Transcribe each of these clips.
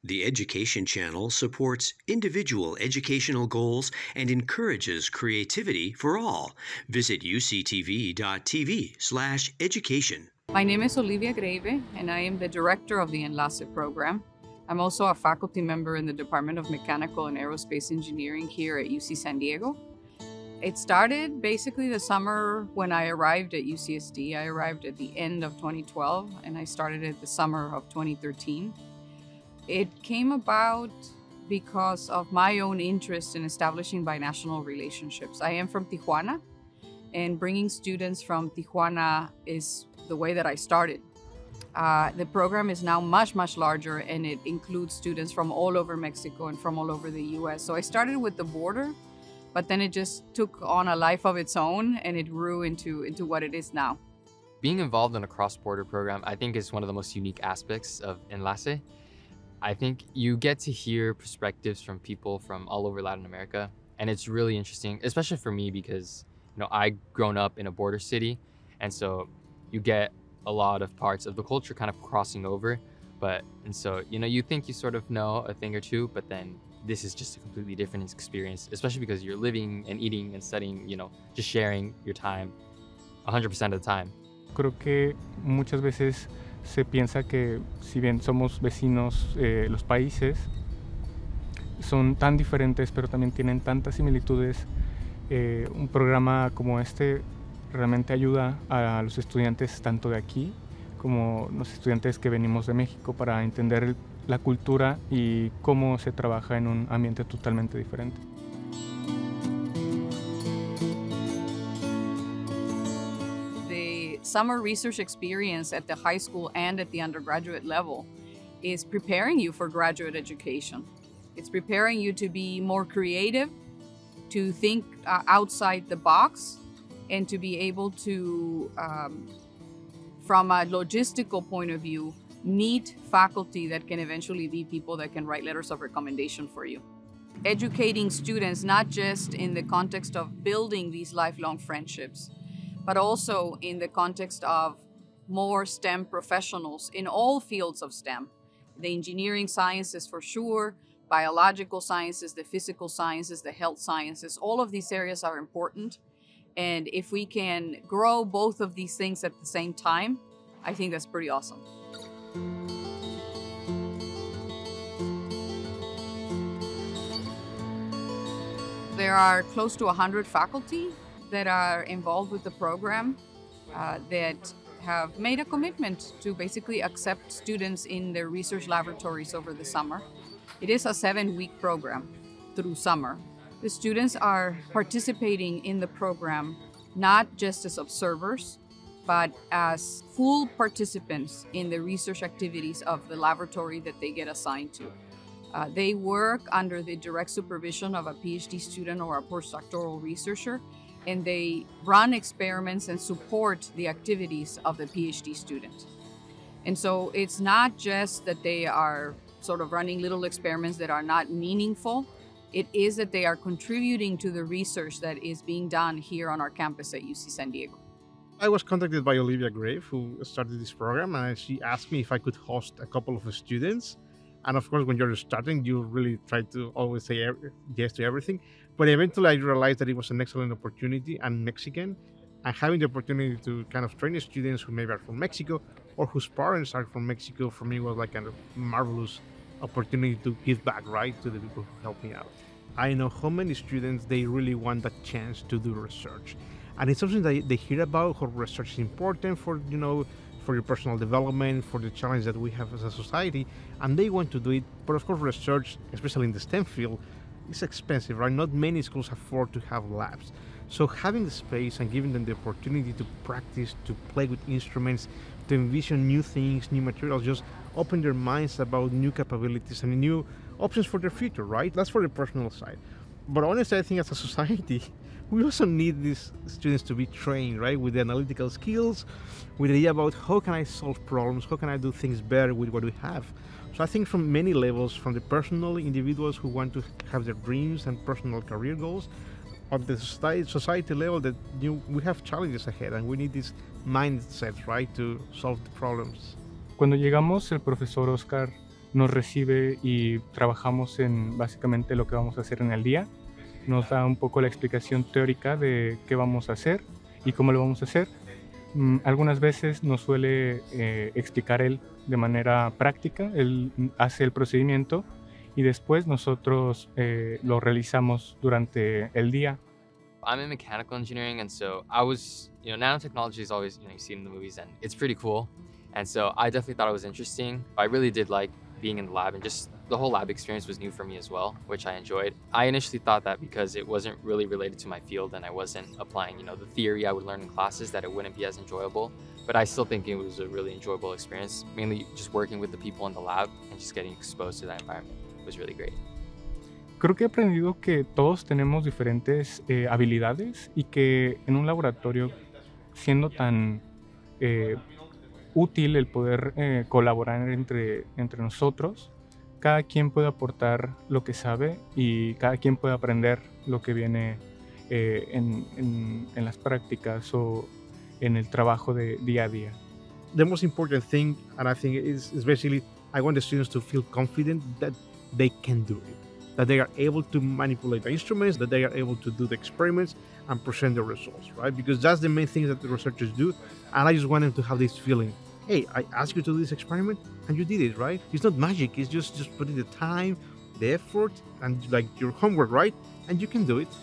The Education Channel supports individual educational goals and encourages creativity for all. Visit uctv.tv/education. My name is Olivia Greve, and I am the director of the Enlace program. I'm also a faculty member in the Department of Mechanical and Aerospace Engineering here at UC San Diego. It started basically the summer when I arrived at UCSD. I arrived at the end of 2012, and I started it the summer of 2013. It came about because of my own interest in establishing binational relationships. I am from Tijuana, and bringing students from Tijuana is the way that I started. The program is now much, much larger, and it includes students from all over Mexico and from all over the US. So I started with the border, but then it just took on a life of its own, and it grew into what it is now. Being involved in a cross-border program, I think, is one of the most unique aspects of Enlace. I think you get to hear perspectives from people from all over Latin America, and it's really interesting, especially for me because, I've grown up in a border city, and so you get a lot of parts of the culture kind of crossing over. You think you sort of know a thing or two, but then this is just a completely different experience, especially because you're living and eating and studying, just sharing your time 100% of the time. Creo que muchas veces se piensa que si bien somos vecinos, los países son tan diferentes, pero también tienen tantas similitudes. Un programa como este realmente ayuda a los estudiantes tanto de aquí como los estudiantes que venimos de México para entender la cultura y cómo se trabaja en un ambiente totalmente diferente. The summer research experience at the high school and at the undergraduate level is preparing you for graduate education. It's preparing you to be more creative, to think outside the box, and to be able to, from a logistical point of view, meet faculty that can eventually be people that can write letters of recommendation for you. Educating students, not just in the context of building these lifelong friendships, but also in the context of more STEM professionals in all fields of STEM. The engineering sciences for sure, biological sciences, the physical sciences, the health sciences, all of these areas are important. And if we can grow both of these things at the same time, I think that's pretty awesome. There are close to 100 faculty that are involved with the program that have made a commitment to basically accept students in their research laboratories over the summer. It is a 7-week program through summer. The students are participating in the program not just as observers, but as full participants in the research activities of the laboratory that they get assigned to. They work under the direct supervision of a PhD student or a postdoctoral researcher, and they run experiments and support the activities of the PhD student. And so it's not just that they are sort of running little experiments that are not meaningful. It is that they are contributing to the research that is being done here on our campus at UC San Diego. I was contacted by Olivia Grave, who started this program, and she asked me if I could host a couple of students. And of course, when you're starting, you really try to always say yes to everything. But eventually, I realized that it was an excellent opportunity. I'm Mexican, and having the opportunity to kind of train students who maybe are from Mexico or whose parents are from Mexico, for me was like kind of marvelous opportunity to give back, right, to the people who helped me out. I know how many students, they really want that chance to do research. And it's something that they hear about, how research is important for, for your personal development, for the challenge that we have as a society, and they want to do it. But of course, research, especially in the STEM field, is expensive, right? Not many schools afford to have labs. So having the space and giving them the opportunity to practice, to play with instruments, to envision new things, new materials, just open their minds about new capabilities and new options for their future, right? That's for the personal side. But honestly, I think as a society, we also need these students to be trained, right? With the analytical skills, with the idea about how can I solve problems, how can I do things better with what we have. So I think from many levels, from the personal individuals who want to have their dreams and personal career goals, on the society level, that we have challenges ahead and we need this mindset, right, to solve the problems. Cuando llegamos, el profesor Oscar nos recibe y trabajamos en básicamente lo que vamos a hacer en el día. Nos da un poco la explicación teórica de qué vamos a hacer y cómo lo vamos a hacer. Algunas veces nos suele explicar él de manera práctica, él hace el procedimiento y después nosotros lo realizamos durante el día. I'm in mechanical engineering, and so I was, nanotechnology is always, you see it in the movies, and it's pretty cool. And so I definitely thought it was interesting. I really did like being in the lab, and just the whole lab experience was new for me as well, which I enjoyed. I initially thought that because it wasn't really related to my field and I wasn't applying, the theory I would learn in classes, that it wouldn't be as enjoyable. But I still think it was a really enjoyable experience, mainly just working with the people in the lab and just getting exposed to that environment was really great. Creo que he aprendido que todos tenemos diferentes habilidades y que en un laboratorio, siendo tan útil el poder colaborar entre nosotros, cada quien puede aportar lo que sabe y cada quien puede aprender lo que viene en las prácticas o en el trabajo de día a día. The most important thing, and I think is basically, I want the students to feel confident that they can do it, that they are able to manipulate the instruments, that they are able to do the experiments and present the results, right? Because that's the main thing that the researchers do. And I just want them to have this feeling, hey, I asked you to do this experiment and you did it, right? It's not magic, it's just putting the time, the effort, and like your homework, right? And you can do it.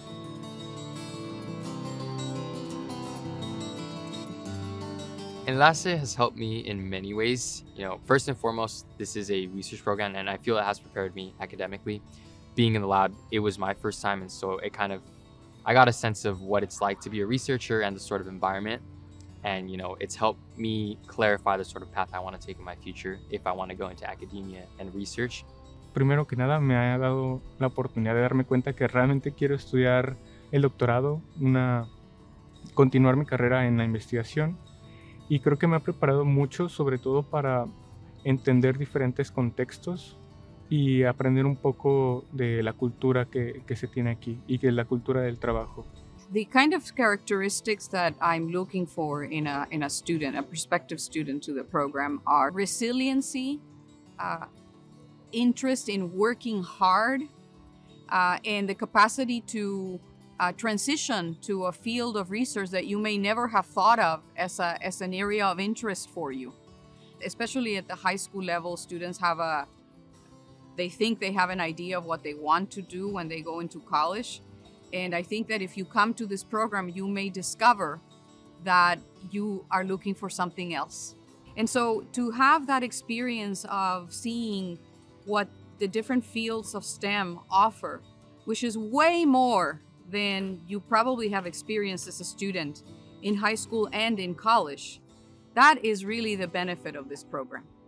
Enlace has helped me in many ways. First and foremost, this is a research program, and I feel it has prepared me academically. Being in the lab, it was my first time, and so I got a sense of what it's like to be a researcher and the sort of environment. And, it's helped me clarify the sort of path I want to take in my future if I want to go into academia and research. Primero que nada, me ha dado la oportunidad de darme cuenta que realmente quiero estudiar el doctorado, continuar mi carrera en la investigación. Y creo que me ha preparado mucho, sobre todo para entender diferentes contextos y aprender un poco de la cultura que se tiene aquí y que es la cultura del trabajo. The kind of characteristics that I'm looking for in a student, a prospective student to the program, are resiliency, interest in working hard, and the capacity to transition to a field of research that you may never have thought of as an area of interest for you. Especially at the high school level, students they think they have an idea of what they want to do when they go into college. And I think that if you come to this program, you may discover that you are looking for something else. And so to have that experience of seeing what the different fields of STEM offer, which is way more than you probably have experienced as a student in high school and in college, that is really the benefit of this program.